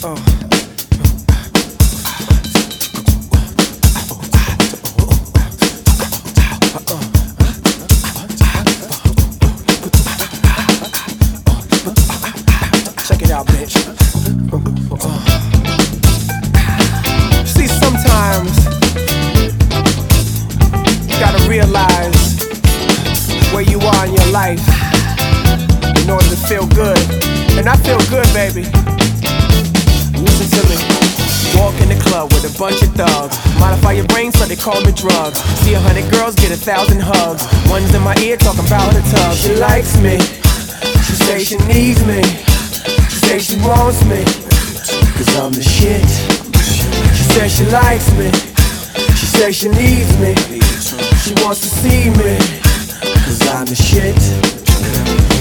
Check it out, bitch. See, sometimes you gotta realize where you are in your life in order to feel good. And I feel good, baby. Listen to me. Walk in the club with a bunch of thugs. Modify your brain so they call me drugs. See 100 girls get 1,000 hugs. One's in my ear talking about her tub. She likes me. She say she needs me. She say she wants me, cause I'm the shit. She says she likes me. She says she needs me. She wants to see me, cause I'm the shit.